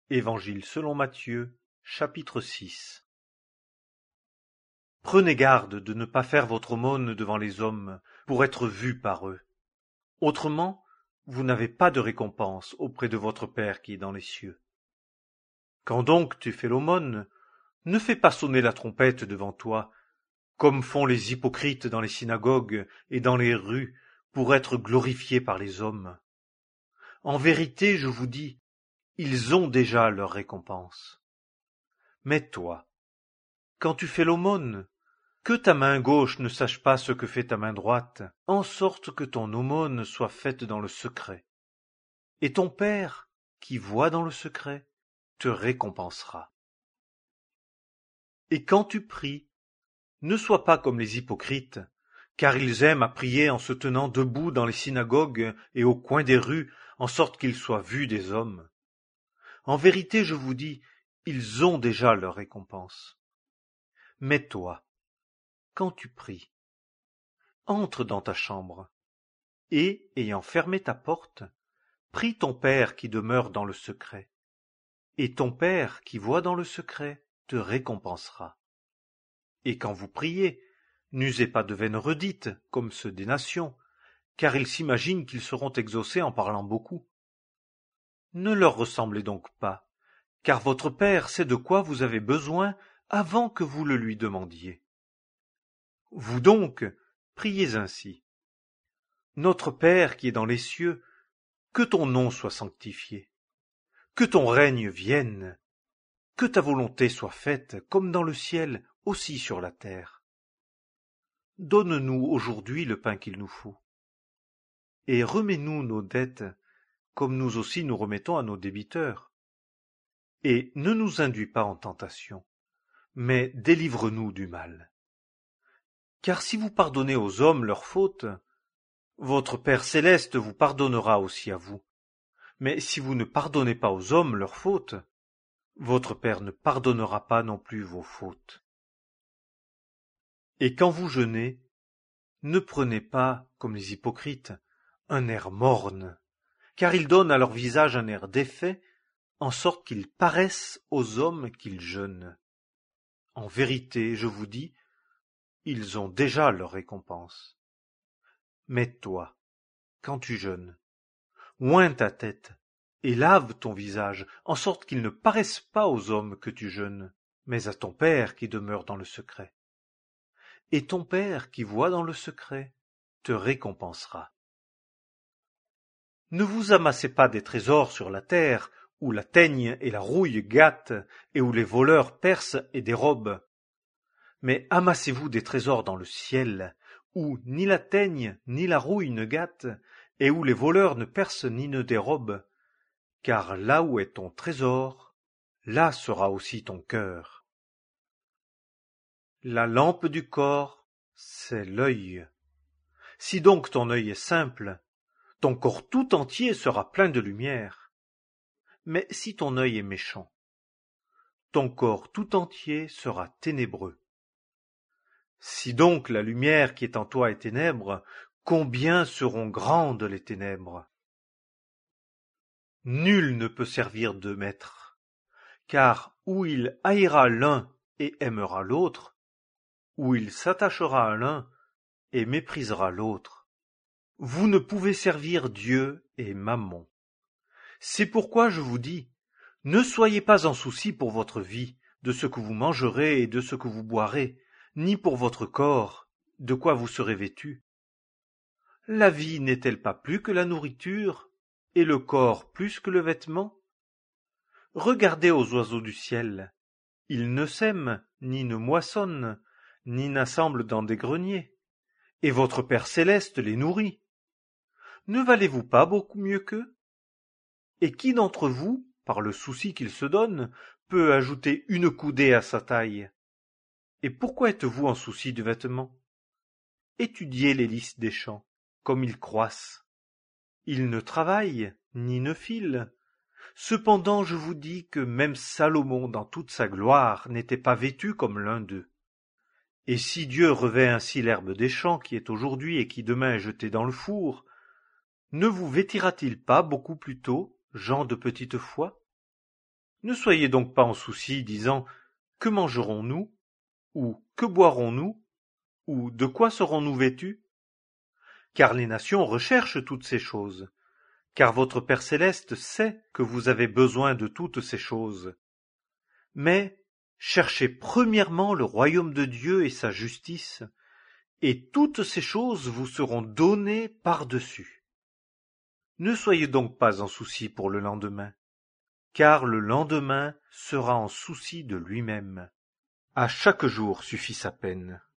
Évangile selon Matthieu, chapitre 6. Prenez garde de ne pas faire votre aumône devant les hommes, pour être vus par eux. Autrement, vous n'avez pas de récompense auprès de votre Père qui est dans les cieux. Quand donc tu fais l'aumône, ne fais pas sonner la trompette devant toi, comme font les hypocrites dans les synagogues et dans les rues, pour être glorifiés par les hommes. En vérité, je vous dis, ils ont déjà leur récompense. Mais toi, quand tu fais l'aumône, que ta main gauche ne sache pas ce que fait ta main droite, en sorte que ton aumône soit faite dans le secret. Et ton Père, qui voit dans le secret, te récompensera. Et quand tu pries, ne sois pas comme les hypocrites, car ils aiment à prier en se tenant debout dans les synagogues et au coin des rues, en sorte qu'ils soient vus des hommes. En vérité, je vous dis, ils ont déjà leur récompense. Mais toi, quand tu pries, entre dans ta chambre, et, ayant fermé ta porte, prie ton Père qui demeure dans le secret. Et ton Père qui voit dans le secret te récompensera. Et quand vous priez, n'usez pas de vaines redites, comme ceux des nations, car ils s'imaginent qu'ils seront exaucés en parlant beaucoup. Ne leur ressemblez donc pas, car votre Père sait de quoi vous avez besoin avant que vous le lui demandiez. Vous donc, priez ainsi. Notre Père qui est dans les cieux, que ton nom soit sanctifié, que ton règne vienne, que ta volonté soit faite comme dans le ciel, aussi sur la terre. Donne-nous aujourd'hui le pain qu'il nous faut. Et remets-nous nos dettes, comme nous aussi nous remettons à nos débiteurs. Et ne nous induis pas en tentation, mais délivre-nous du mal. Car si vous pardonnez aux hommes leurs fautes, votre Père céleste vous pardonnera aussi à vous. Mais si vous ne pardonnez pas aux hommes leurs fautes, votre Père ne pardonnera pas non plus vos fautes. Et quand vous jeûnez, ne prenez pas, comme les hypocrites, un air morne, car ils donnent à leur visage un air défait, en sorte qu'ils paraissent aux hommes qu'ils jeûnent. En vérité, je vous dis, ils ont déjà leur récompense. Mais toi, quand tu jeûnes, oins ta tête et lave ton visage, en sorte qu'il ne paraisse pas aux hommes que tu jeûnes, mais à ton Père qui demeure dans le secret. Et ton Père qui voit dans le secret te récompensera. Ne vous amassez pas des trésors sur la terre, où la teigne et la rouille gâtent, et où les voleurs percent et dérobent. Mais amassez-vous des trésors dans le ciel, où ni la teigne ni la rouille ne gâtent, et où les voleurs ne percent ni ne dérobent. Car là où est ton trésor, là sera aussi ton cœur. La lampe du corps, c'est l'œil. Si donc ton œil est simple, ton corps tout entier sera plein de lumière. Mais si ton œil est méchant, ton corps tout entier sera ténébreux. Si donc la lumière qui est en toi est ténèbre, combien seront grandes les ténèbres? Nul ne peut servir deux maîtres, car ou il haïra l'un et aimera l'autre, ou il s'attachera à l'un et méprisera l'autre. Vous ne pouvez servir Dieu et Mammon. C'est pourquoi je vous dis, ne soyez pas en souci pour votre vie, de ce que vous mangerez et de ce que vous boirez, ni pour votre corps, de quoi vous serez vêtus. La vie n'est-elle pas plus que la nourriture, et le corps plus que le vêtement? Regardez aux oiseaux du ciel. Ils ne sèment, ni ne moissonnent, ni n'assemblent dans des greniers, et votre Père céleste les nourrit. Ne valez-vous pas beaucoup mieux qu'eux? Et qui d'entre vous, par le souci qu'il se donne, peut ajouter une coudée à sa taille? Et pourquoi êtes-vous en souci du vêtement? Étudiez les lys des champs, comme ils croissent. Ils ne travaillent, ni ne filent. Cependant je vous dis que même Salomon dans toute sa gloire n'était pas vêtu comme l'un d'eux. Et si Dieu revêt ainsi l'herbe des champs qui est aujourd'hui et qui demain est jetée dans le four, ne vous vêtira-t-il pas beaucoup plus tôt, gens de petite foi? Ne soyez donc pas en souci, disant « Que mangerons-nous » ou « Que boirons-nous » ou « De quoi serons-nous vêtus » car les nations recherchent toutes ces choses, car votre Père céleste sait que vous avez besoin de toutes ces choses. Mais cherchez premièrement le royaume de Dieu et sa justice, et toutes ces choses vous seront données par-dessus. Ne soyez donc pas en souci pour le lendemain, car le lendemain sera en souci de lui-même. À chaque jour suffit sa peine.